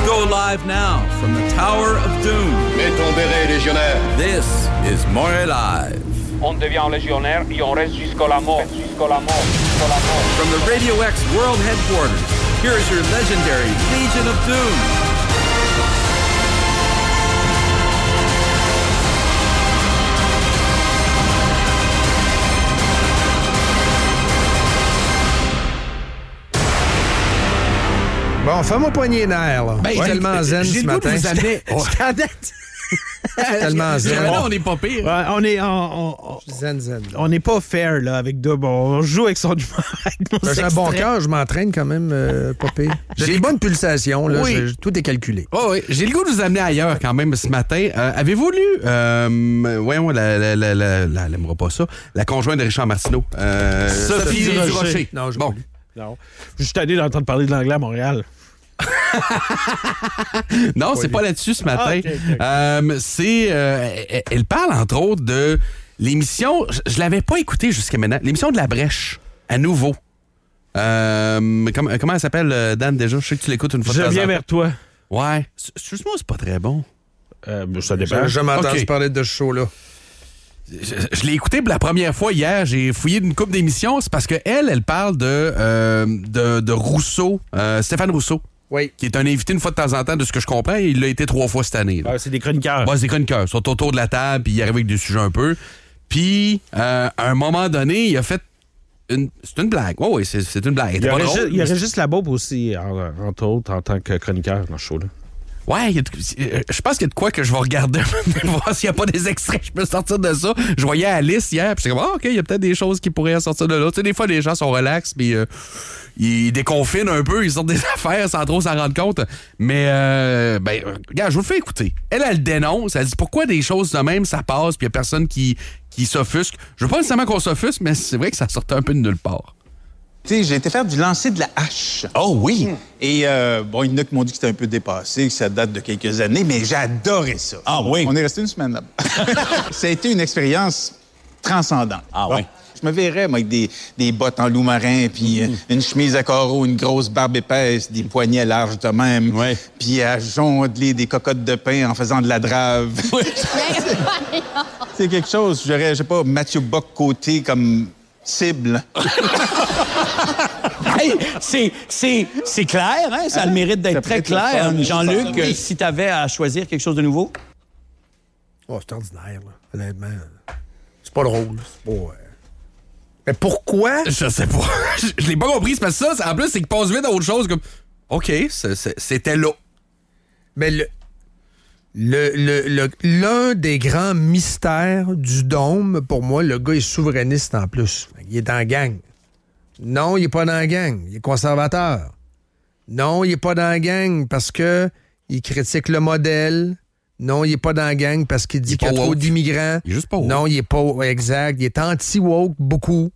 go live now from the Tower of Doom. Mets ton béret, légionnaire. This is More Live. On devient légionnaire et on reste jusqu'à la mort. Jusqu'à la mort. Jusqu'à la mort. From the Radio X World Headquarters, here is your legendary Legion of Doom. Bon, fais-moi poigner les nerfs, là. Ben, tellement zen j'ai ce le goût de matin. vous amener. Tellement zen. Là, on n'est pas pire. Ouais, Zen. on n'est pas fair là, avec Dub. On joue avec son humour. J'ai un bon cœur, je m'entraîne quand même, pas pire. J'ai des bonnes pulsations, là. Oui. Tout est calculé. Oh, oui. J'ai le goût de vous amener ailleurs quand même ce matin. Avez-vous lu, voyons, elle n'aimera pas ça, la conjointe de Richard Martineau, Sophie Durocher. Non, je bon. lu. Non. Je suis tanné d'entendre parler de l'anglais à Montréal. Non, c'est pas là-dessus ce matin. Elle parle, entre autres, de l'émission... Je l'avais pas écoutée jusqu'à maintenant. L'émission de La Brèche, à nouveau. Comment elle s'appelle, Dan, déjà? Je sais que tu l'écoutes une fois de temps en temps. Je viens vers toi. Ouais. Excuse-moi, c'est pas très bon. Ça dépend. J'ai jamais entendu Ok. parler de ce show-là. Je l'ai écouté pour la première fois hier. J'ai fouillé d'une couple d'émissions. C'est parce qu'elle parle de Rousseau, Stéphane Rousseau, Oui. qui est un invité une fois de temps en temps, de ce que je comprends. Il l'a été 3 fois cette année. Là. C'est des chroniqueurs. C'est des chroniqueurs. Ils sont autour de la table, puis ils arrivent avec des sujets un peu. Puis, à un moment donné, il a fait c'est une blague. Oui, c'est une blague. Il y a Régis Labobe aussi, entre autres, en tant que chroniqueur dans ce show-là. Ouais, je pense qu'il y a de quoi que je vais regarder, voir s'il n'y a pas des extraits, je peux sortir de ça. Je voyais Alice hier, puis j'étais comme, OK, il y a peut-être des choses qui pourraient sortir de là. Tu sais, des fois, les gens sont relax, puis ils déconfinent un peu, ils sortent des affaires sans trop s'en rendre compte. Mais, regarde, je vous le fais écouter. Elle dénonce, elle dit pourquoi des choses de même, ça passe, puis il n'y a personne qui s'offusque. Je veux pas nécessairement qu'on s'offusque, mais c'est vrai que ça sortait un peu de nulle part. Tu sais, j'ai été faire du lancer de la hache. Oh oui! Et, il y en a qui m'ont dit que c'était un peu dépassé, que ça date de quelques années, mais j'ai adoré ça. Ah oui? On est resté une semaine là-bas. Ça a été une expérience transcendante. Ah oui? Je me verrais, moi, avec des bottes en loup marin, puis une chemise à carreaux, une grosse barbe épaisse, des poignets larges de même. Ouais. Puis à jondeler des cocottes de pain en faisant de la drave. C'est quelque chose, j'aurais, je sais pas, Mathieu Bock-Côté comme cible. Hey, c'est clair, hein? Ça a le mérite d'être très clair. Jean-Luc, si tu avais à choisir quelque chose de nouveau? Oh, c'est ordinaire, là. Honnêtement. C'est pas drôle. C'est pas... Mais pourquoi? Je sais pas. Je l'ai pas compris. C'est parce que ça, en plus, c'est qu'il passe vite à autre chose. Comme, OK, c'était là. Mais l'un des grands mystères du Dôme, pour moi, le gars est souverainiste en plus. Il est dans la gang. Non, il est pas dans la gang. Il est conservateur. Non, il est pas dans la gang parce que il critique le modèle. Non, il est pas dans la gang parce qu'il dit qu'il y a trop d'immigrants. Il est juste pas woke. Non, il est pas... Exact. Il est anti-woke, beaucoup.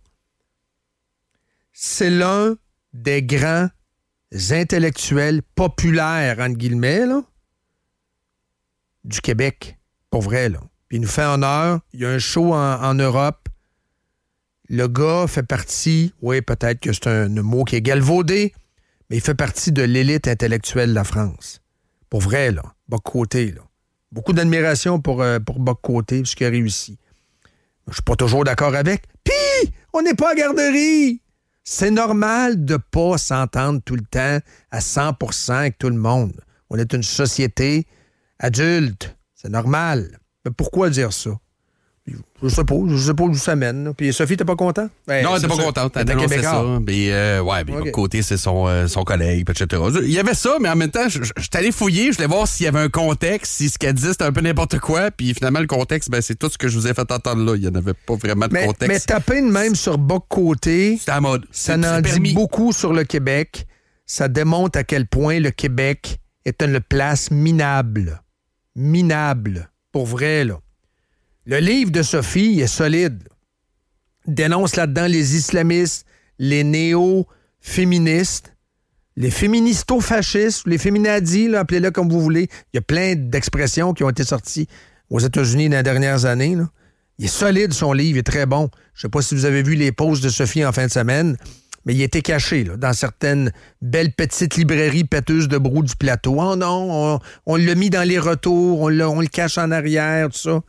C'est l'un des grands intellectuels populaires, entre guillemets, là, du Québec. Pour vrai, là. Puis il nous fait honneur. Il y a un show en Europe. Le gars fait partie... Oui, peut-être que c'est un mot qui est galvaudé, mais il fait partie de l'élite intellectuelle de la France. Pour vrai, là. Bock-Côté, là. Beaucoup d'admiration pour Bock-Côté, ce qu'il a réussi. Je suis pas toujours d'accord avec. Puis, on n'est pas à garderie. C'est normal de pas s'entendre tout le temps à 100% avec tout le monde. On est une société adulte. C'est normal. Mais pourquoi dire ça? Je sais pas où ça mène. Là. Puis Sophie, t'es pas content? Ben, non, elle était pas contente. Elle dénonçait ça. Puis, okay. Côté, c'est son collègue, etc. Il y avait ça, mais en même temps, je suis allé fouiller. Je voulais voir s'il y avait un contexte, si ce qu'elle disait, c'était un peu n'importe quoi. Puis finalement, le contexte, c'est tout ce que je vous ai fait entendre là. Il n'y en avait pas vraiment de contexte. Mais taper de même sur Bock-Côté, c'est à la mode. Ça n'en dit beaucoup sur le Québec. Ça démontre à quel point le Québec est une place minable. Minable. Pour vrai, là. Le livre de Sophie est solide. Il dénonce là-dedans les islamistes, les néo-féministes, les féministo-fascistes, les féminazis, là, appelez-le comme vous voulez. Il y a plein d'expressions qui ont été sorties aux États-Unis dans les dernières années. Là. Il est solide, son livre, il est très bon. Je ne sais pas si vous avez vu les posts de Sophie en fin de semaine, Mais il était caché là, dans certaines belles petites librairies pèteuses de brou du plateau. Oh non, on l'a mis dans les retours, on le cache en arrière, tout ça.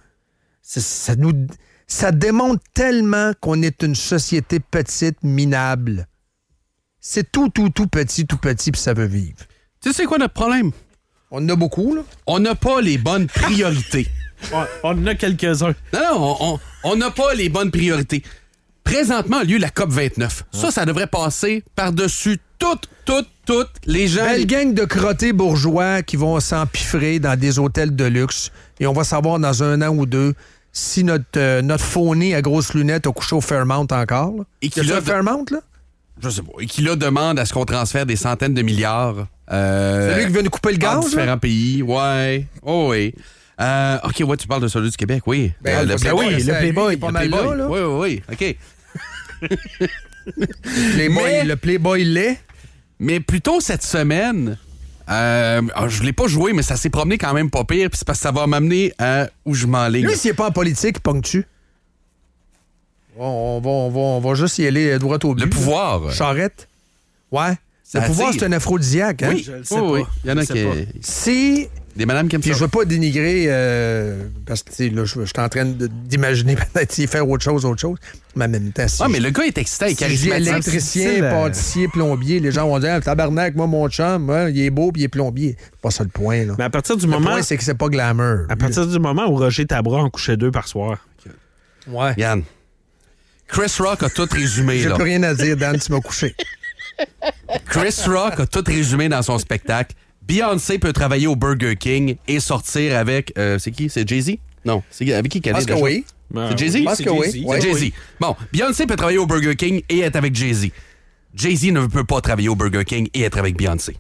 Ça démontre tellement qu'on est une société petite, minable. C'est tout petit, puis ça veut vivre. Tu sais c'est quoi notre problème? On en a beaucoup, là. On n'a pas les bonnes priorités. On en a quelques-uns. Non, on n'a pas les bonnes priorités. Présentement a lieu la COP29. Ça devrait passer par-dessus toutes les gens. Belle gang de crottés bourgeois qui vont s'empiffrer dans des hôtels de luxe. Et on va savoir dans 1 an ou 2 si notre faux-nez à grosses lunettes a couché au Fairmount encore. Là. Et qui Fairmount, là? Je sais pas. Et qui là demande à ce qu'on transfère des centaines de milliards. C'est lui qui veut nous couper le gaz? Dans différents pays. Ouais. Oh oui. OK, ouais, tu parles de celui du Québec, oui. Le Playboy. Pas mal là. Oui. OK. Le Playboy lait. Mais plutôt cette semaine, je l'ai pas joué, mais ça s'est promené quand même pas pire, puis c'est parce que ça va m'amener à où je m'enligne. Lui, s'il n'est pas en politique, il ponctue. On va juste y aller droit au but. Le pouvoir. Charrette. Ouais. Le pouvoir, c'est un aphrodisiaque, hein? Oui, je le sais pas. Il y en a qui... Si... Des madames qui aiment ça. Puis je veux pas dénigrer, parce que là, je suis en train d'imaginer peut-être y faire autre chose. Mais en même temps, mais le gars est excitant et charismatique. Électricien, pâtissier, plombier, les gens vont dire tabarnak, moi, mon chum, il est beau puis il est plombier. C'est pas ça le point, là. Mais à partir du moment... Le point, c'est que c'est pas glamour. À partir du moment où Roger Tabra en couchait 2 par soir. Ouais. Yann, Chris Rock a tout résumé, J'ai là. plus rien à dire, Dan, tu m'as couché. Chris Rock a tout résumé dans son spectacle. Beyoncé peut travailler au Burger King et sortir avec... c'est qui? C'est Jay-Z? Non. C'est avec qui qu'elle est? Parce que oui. C'est Jay-Z? Parce que oui. C'est Jay-Z. Bon, Beyoncé peut travailler au Burger King et être avec Jay-Z. Jay-Z ne peut pas travailler au Burger King et être avec Beyoncé.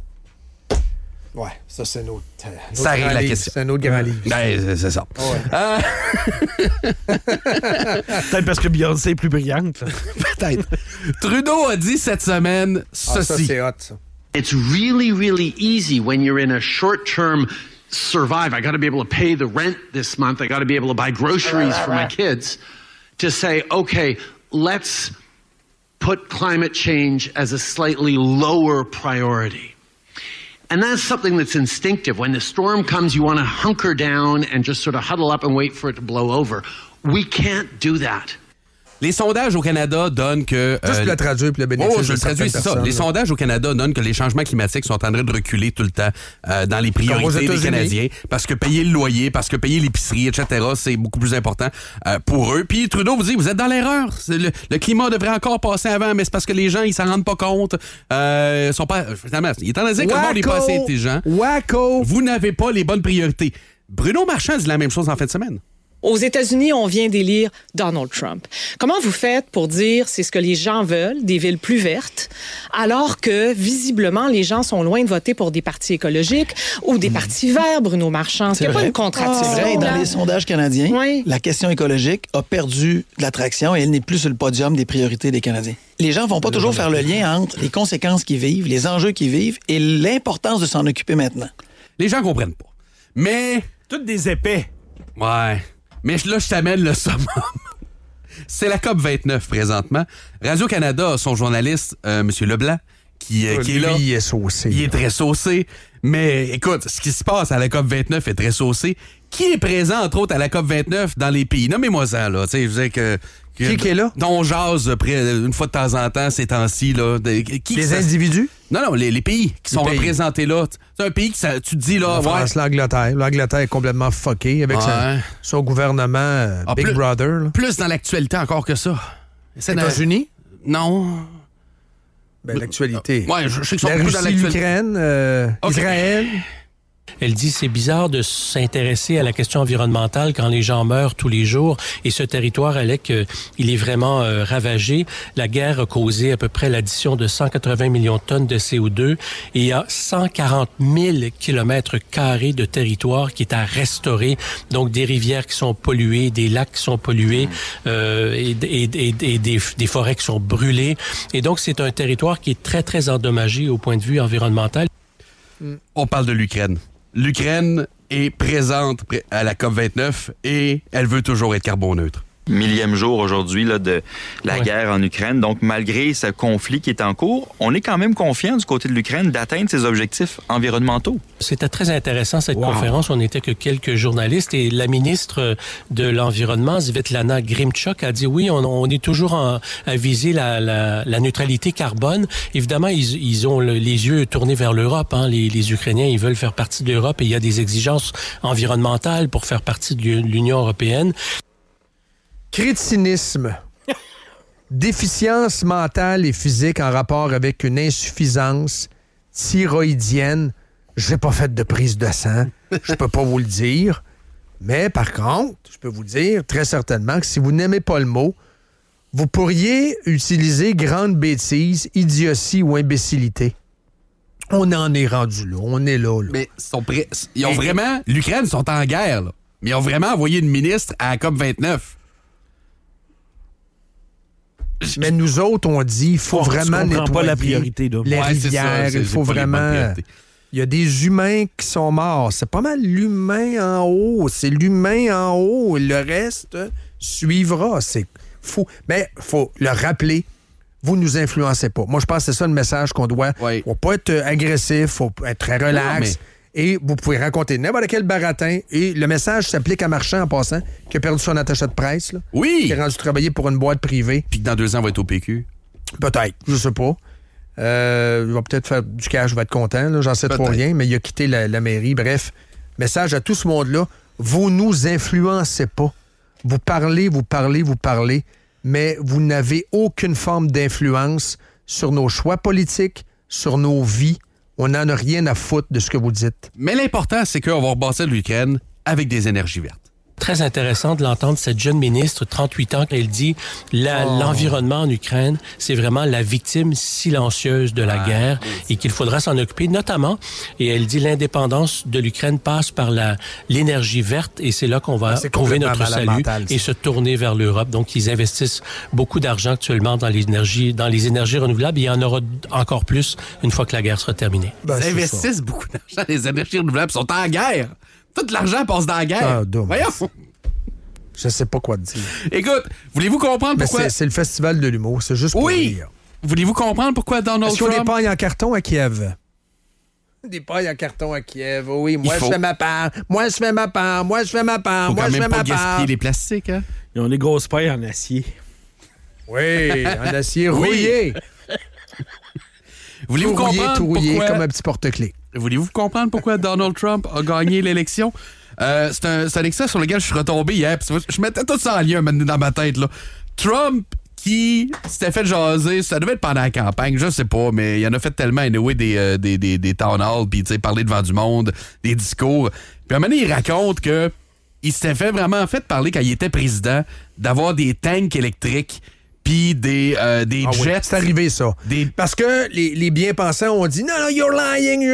Ouais, ça, c'est notre ça règle la question. C'est un autre grand livre. Ben, c'est ça. Ouais. Peut-être parce que Beyoncé est plus brillante. Peut-être. Trudeau a dit cette semaine ceci. Ça, c'est hot, ça. It's really, really easy when you're in a short-term survive. I got to be able to pay the rent this month. I got to be able to buy groceries for my kids to say, okay, let's put climate change as a slightly lower priority. And that's something that's instinctive. When the storm comes, you want to hunker down and just sort of huddle up and wait for it to blow over. We can't do that. Les sondages au Canada donnent que... Juste le traduire puis le bénéfice. Je le traduis, c'est ça. Les sondages au Canada donnent que les changements climatiques sont en train de reculer tout le temps dans les priorités des Canadiens. Parce que payer le loyer, parce que payer l'épicerie, etc., c'est beaucoup plus important pour eux. Puis Trudeau vous dit, vous êtes dans l'erreur. Le climat devrait encore passer avant, mais c'est parce que les gens, ils s'en rendent pas compte. Sont pas, finalement, il est en train de dire que le monde n'est pas assez intelligent. Vous n'avez pas les bonnes priorités. Bruno Marchand dit la même chose en fin de semaine. Aux États-Unis, on vient d'élire Donald Trump. Comment vous faites pour dire c'est ce que les gens veulent, des villes plus vertes, alors que, visiblement, les gens sont loin de voter pour des partis écologiques ou des partis verts, Bruno Marchand? Il n'y a pas une contradiction. C'est vrai, dans les sondages canadiens, oui. La question écologique a perdu de l'attraction et elle n'est plus sur le podium des priorités des Canadiens. Les gens vont pas toujours faire le lien entre les conséquences qu'ils vivent, les enjeux qu'ils vivent et l'importance de s'en occuper maintenant. Les gens comprennent pas. Mais... Toutes des épais. Ouais. Mais là, je t'amène le summum. C'est la COP29 présentement. Radio-Canada a son journaliste, M. Leblanc, qui est là. Il est saucé. Il est très saucé. Mais écoute, ce qui se passe à la COP29 est très saucé. Qui est présent, entre autres, à la COP29 dans les pays? Nommez-moi ça, là. Tu sais, je veux dire que... Qui est là? Dont on jase une fois de temps en temps ces temps-ci. Là. Les individus? Non, les pays qui sont représentés là. C'est un pays que tu te dis là... La France, l'Angleterre. L'Angleterre est complètement fuckée avec son gouvernement Big Brother. Là. Plus dans l'actualité encore que ça. Les États-Unis? Non. Ben, l'actualité. Ouais, je sais que la Russie, l'Ukraine, Israël... Elle dit c'est bizarre de s'intéresser à la question environnementale quand les gens meurent tous les jours et ce territoire, Alec, il est vraiment ravagé. La guerre a causé à peu près l'addition de 180 millions de tonnes de CO2 et il y a 140 000 kilomètres carrés de territoire qui est à restaurer. Donc des rivières qui sont polluées, des lacs qui sont pollués et des forêts qui sont brûlées. Et donc c'est un territoire qui est très, très endommagé au point de vue environnemental. On parle de l'Ukraine. L'Ukraine est présente à la COP29 et elle veut toujours être carboneutre. millième jour aujourd'hui là, de la guerre en Ukraine. Donc, malgré ce conflit qui est en cours, on est quand même confiant du côté de l'Ukraine d'atteindre ses objectifs environnementaux. C'était très intéressant, cette conférence. On n'était que quelques journalistes et la ministre de l'Environnement, Svetlana Grimtchuk, a dit oui, on est toujours à viser la neutralité carbone. Évidemment, ils ont les yeux tournés vers l'Europe. Hein. Les Ukrainiens, ils veulent faire partie de l'Europe et il y a des exigences environnementales pour faire partie de l'Union européenne. Crétinisme. Déficience mentale et physique en rapport avec une insuffisance thyroïdienne. J'ai pas fait de prise de sang. Je peux pas vous le dire. Mais par contre, je peux vous dire très certainement que si vous n'aimez pas le mot, vous pourriez utiliser grande bêtise, idiotie ou imbécilité. On en est rendu là. On est là. Mais ils ont vraiment... L'Ukraine sont en guerre, là. Mais ils ont vraiment envoyé une ministre à la COP29. Mais nous autres, on dit qu'il faut vraiment nettoyer pas la priorité, là. les rivières. Il faut vraiment... Il y a des humains qui sont morts. C'est pas mal l'humain en haut. C'est l'humain en haut. Le reste suivra. C'est fou. Mais il faut le rappeler. Vous ne nous influencez pas. Moi, je pense que c'est ça le message qu'on doit. Il ne faut pas être agressif. Il faut être très relax. Et vous pouvez raconter n'importe quel baratin. Et le message s'applique à Marchand, en passant, qui a perdu son attaché de presse. Là, qui est rendu travailler pour une boîte privée. Puis que dans 2 ans, va être au PQ. Peut-être. Je sais pas. Il va peut-être faire du cash, je vais être content. Là, j'en sais trop rien, mais il a quitté la mairie. Bref, message à tout ce monde-là. Vous nous influencez pas. Vous parlez, mais vous n'avez aucune forme d'influence sur nos choix politiques, sur nos vies. On n'en a rien à foutre de ce que vous dites. Mais l'important, c'est qu'on va rebâtir l'Ukraine avec des énergies vertes. Très intéressant de l'entendre, cette jeune ministre, 38 ans, elle dit l'environnement en Ukraine, c'est vraiment la victime silencieuse de la guerre et qu'il faudra s'en occuper, notamment, et elle dit l'indépendance de l'Ukraine passe par l'énergie verte et c'est là qu'on va trouver notre salut et se tourner vers l'Europe. Donc, ils investissent beaucoup d'argent actuellement dans les énergies renouvelables et il y en aura encore plus une fois que la guerre sera terminée. Ils investissent beaucoup d'argent dans les énergies renouvelables, ils sont en guerre. Tout l'argent passe dans la guerre. Voyons. Je sais pas quoi dire. Écoute, voulez-vous comprendre pourquoi... C'est le festival de l'humour, c'est juste pour rire. Voulez-vous comprendre pourquoi Donald Trump... Est-ce qu'on a des pailles en carton à Kiev? Des pailles en carton à Kiev, oui. Moi, je fais ma part. Moi, je fais ma part. Moi, je fais ma part. Faut moi, quand je même fais pas ma part. gaspiller les plastiques, hein? Ils ont des grosses pailles en acier. Oui, en acier rouillé. Voulez-vous comprendre tout rouillé pourquoi... comme un petit porte-clés. Voulez-vous comprendre pourquoi Donald Trump a gagné l'élection? C'est un extrait sur lequel je suis retombé hier. Je mettais tout ça en lien maintenant dans ma tête. Là. Trump qui s'était fait jaser, ça devait être pendant la campagne, je sais pas, mais il en a fait tellement anyway, des town halls, puis parler devant du monde, des discours. Puis à un moment donné, il raconte que il s'était vraiment fait parler quand il était président d'avoir des tanks électriques puis des jets. Oui, c'est arrivé, ça. Parce que les bien-pensants ont dit « Non, you're lying. »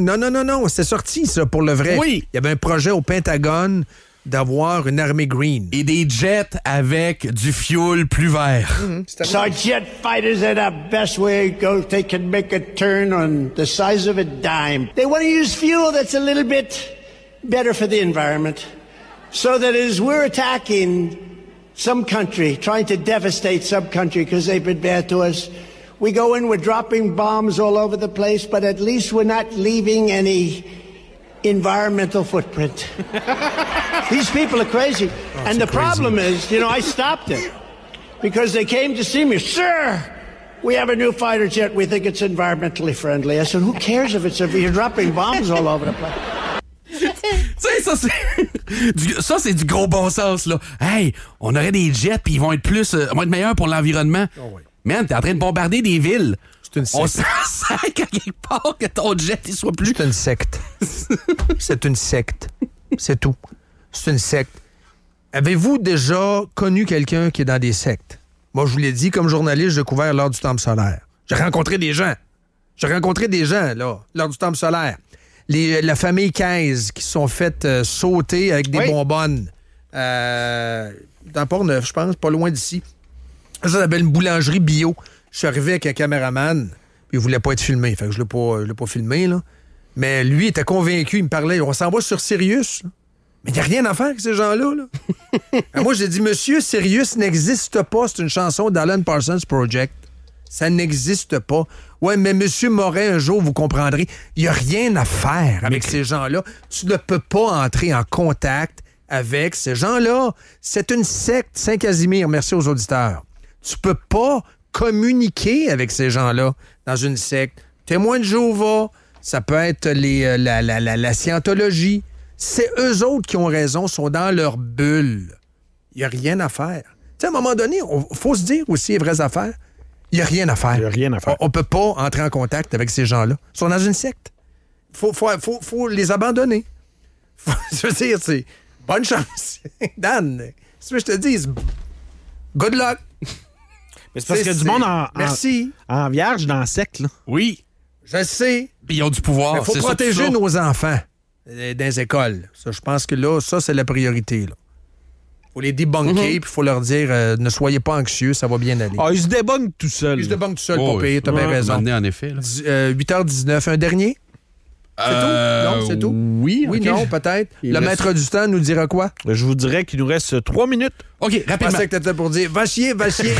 Non, c'est sorti, ça, pour le vrai. Oui. Il y avait un projet au Pentagone d'avoir une armée green. Et des jets avec du fuel plus vert. So jet fighters are the best way to go. They can make a turn on the size of a dime. They want to use fuel that's a little bit better for the environment. So that as we're attacking some country, trying to devastate some country because they've been bad to us. We go in, we're dropping bombs all over the place, but at least we're not leaving any environmental footprint. These people are crazy. And the problem is, I stopped it because they came to see me. Sir, we have a new fighter jet. We think it's environmentally friendly. I said, who cares if you're dropping bombs all over the place? Tu sais, ça, c'est du gros bon sens, là. Hey, on aurait des jets, puis ils vont être meilleurs pour l'environnement. Oh oui. Man, t'es en train de bombarder des villes. C'est une secte. On s'en sert quelque part que ton jet, il soit plus... C'est une secte. C'est une secte. C'est tout. C'est une secte. Avez-vous déjà connu quelqu'un qui est dans des sectes? Moi, je vous l'ai dit, comme journaliste, j'ai couvert l'heure du temple solaire. J'ai rencontré des gens, là, lors du temple solaire. La famille Caise qui se sont faites sauter avec des bonbonnes dans Port-Neuf, je pense, pas loin d'ici. Ça s'appelle une boulangerie bio. Je suis arrivé avec un caméraman, puis il voulait pas être filmé. Fait que je l'ai pas filmé, là. Mais lui était convaincu, il me parlait. On s'en va sur Sirius. Mais il n'y a rien à faire avec ces gens-là. Là. Moi, j'ai dit, Monsieur Sirius n'existe pas. C'est une chanson d'Alan Parsons Project. Ça n'existe pas. Ouais, mais Monsieur Morin, un jour, vous comprendrez, il n'y a rien à faire avec ces gens-là. Tu ne peux pas entrer en contact avec ces gens-là. C'est une secte, Saint-Casimir. Merci aux auditeurs. Tu peux pas communiquer avec ces gens-là dans une secte. Témoins de Jéhovah, ça peut être la scientologie. C'est eux autres qui ont raison, sont dans leur bulle. Il n'y a rien à faire. Tu sais, à un moment donné, il faut se dire aussi les vraies affaires. Il n'y a rien à faire. Il n'y a rien à faire. On ne peut pas entrer en contact avec ces gens-là. Ils sont dans une secte. Faut les abandonner. Je veux dire, c'est bonne chance. Dan, si je te dis, good luck. Mais c'est parce qu'il y a du monde Merci. En vierge dans la secte, là. Oui. Je sais. Puis ils ont du pouvoir. Il faut protéger nos enfants dans les écoles. Ça, je pense que là, ça, c'est la priorité. Il faut les débunker, puis il faut leur dire ne soyez pas anxieux, ça va bien aller. Ah, ils se débunkent tout seuls. Ils se débunkent tout seuls, Popé, t'as bien raison. En effet. 8h19, un dernier? C'est tout? Non, c'est tout? Oui, oui, okay. Non, peut-être. Le maître du temps nous dira quoi? Je vous dirais qu'il nous reste 3 minutes. OK, rapidement. Je pensais que t'étais pour dire va chier,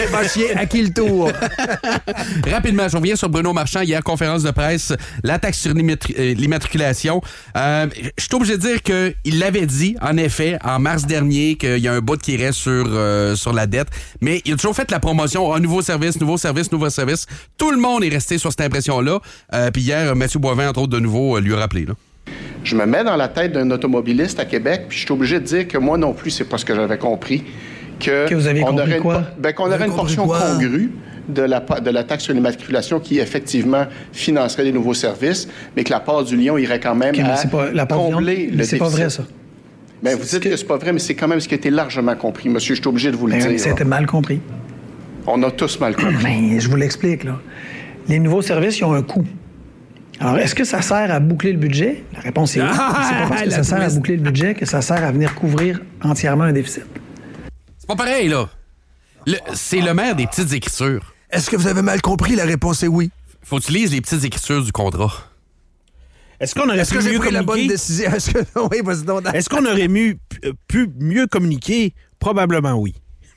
à qui le tour? Rapidement, je reviens sur Bruno Marchand, hier, conférence de presse, la taxe sur l'immatriculation. Je suis obligé de dire qu'il l'avait dit, en effet, en mars dernier, qu'il y a un bout qui reste sur la dette, mais il a toujours fait la promotion, nouveau service, nouveau service, nouveau service. Tout le monde est resté sur cette impression-là. Puis hier, Mathieu Boivin, entre autres, de nouveau, lui a rappelé. Là. Je me mets dans la tête d'un automobiliste à Québec, puis je suis obligé de dire que moi non plus, c'est pas ce que j'avais compris. Que vous avez compris quoi? Qu'on aurait une portion congrue de la taxe sur l'immatriculation qui, effectivement, financerait des nouveaux services, mais que la part du lion irait quand même à combler le déficit. C'est pas vrai, ça. Bien, vous dites que c'est pas vrai, mais c'est quand même ce qui a été largement compris. Monsieur, je suis obligé de vous le dire. C'était mal compris. On a tous mal compris. Mais je vous l'explique, là. Les nouveaux services, ils ont un coût. Alors, est-ce que ça sert à boucler le budget? La réponse est oui. C'est pas parce que ça sert à boucler le budget que ça sert à venir couvrir entièrement un déficit. C'est pas pareil, là. C'est le maire des petites écritures. Est-ce que vous avez mal compris? La réponse est oui. Faut que tu lises les petites écritures du contrat. Est-ce qu'on aurait pu mieux communiquer? La bonne décision? Oui, vas-y donc. Est-ce qu'on aurait pu mieux communiquer? Probablement oui.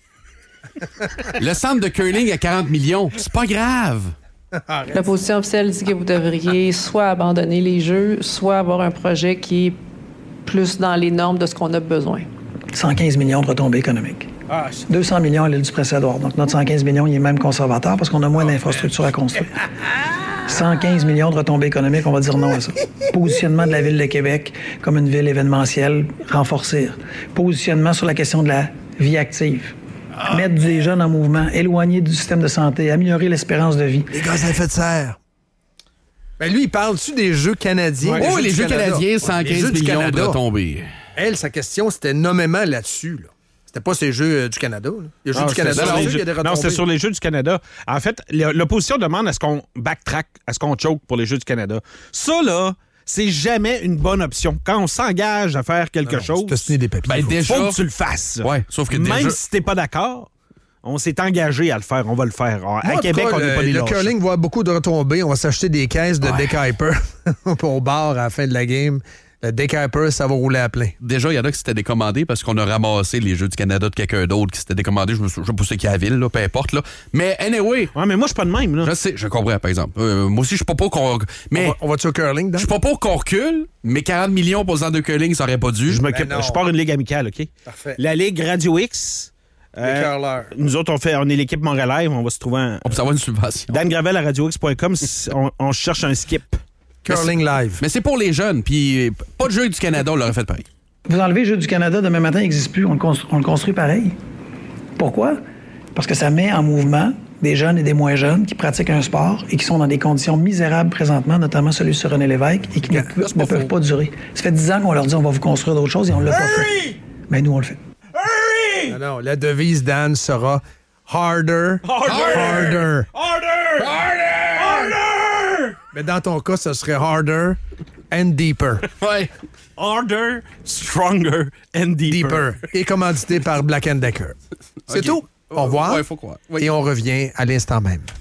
Le centre de curling à 40 millions, c'est pas grave. La position officielle dit que vous devriez soit abandonner les jeux, soit avoir un projet qui est plus dans les normes de ce qu'on a besoin. 115 millions de retombées économiques. 200 millions à l'île du Prince-Édouard. Donc, notre 115 millions, il est même conservateur parce qu'on a moins d'infrastructures à construire. 115 millions de retombées économiques, on va dire non à ça. Positionnement de la Ville de Québec comme une ville événementielle, renforcer. Positionnement sur la question de la vie active. Mettre des jeunes en mouvement, éloigner du système de santé, améliorer l'espérance de vie. Les gaz à effet de serre. Ben lui, il parle-tu des Jeux canadiens? Oh, les Jeux canadiens, 115 millions de retombées. Elle, sa question, c'était nommément là-dessus. Là. C'était pas ces Jeux du Canada. Là. Les Jeux du Canada, il y a des retombées. Non, c'était sur les Jeux du Canada. En fait, l'opposition demande à ce qu'on backtrack, à ce qu'on choke pour les Jeux du Canada. Ça, là, c'est jamais une bonne option. Quand on s'engage à faire quelque chose, c'est des papiers. Ben, déjà, faut que tu le fasses. Ouais, sauf que même si t'es pas d'accord, on s'est engagé à le faire. On va le faire. À Québec, on n'est pas des Le lâches. curling va avoir beaucoup de retombées. On va s'acheter des caisses de Dick Hyper au bar à la fin de la game. Le Dick Hyper, ça va rouler à plein. Déjà, il y en a qui s'étaient décommandés parce qu'on a ramassé les Jeux du Canada de quelqu'un d'autre qui s'était décommandé. Je ne sais pas qui est à la ville, là, peu importe. Là. Mais anyway. Ouais, mais moi, je suis pas de même. Là. Je sais, je comprends, par exemple. Moi aussi, je suis pas pour qu'on... Mais on va-tu au curling, je suis pas pour qu'on recule, mais 40 millions pour le centre de curling, ça aurait pas dû. Je pars une ligue amicale, OK? Parfait. La Ligue Radio X... nous autres, on est l'équipe Montréal Live. On va se trouver on peut savoir une subvention. Dan Gravel à radiox.com, on cherche un skip. Curling live. Mais c'est pour les jeunes, puis pas de Jeux du Canada, on l'aurait fait pareil. Vous enlevez le Jeu du Canada, demain matin, il n'existe plus. On le construit pareil. Pourquoi? Parce que ça met en mouvement des jeunes et des moins jeunes qui pratiquent un sport et qui sont dans des conditions misérables présentement, notamment celui sur René Lévesque, et qui ne peuvent pas durer. Ça fait 10 ans qu'on leur dit on va vous construire d'autres choses et on ne l'a pas fait. Mais nous, on le fait. Non, la devise, Dan, sera harder, harder. Mais dans ton cas, ce serait harder and deeper. Ouais. Harder, stronger and deeper. Et commandité par Black & Decker. C'est tout. Au revoir. Ouais, faut croire. Oui. Et on revient à l'instant même.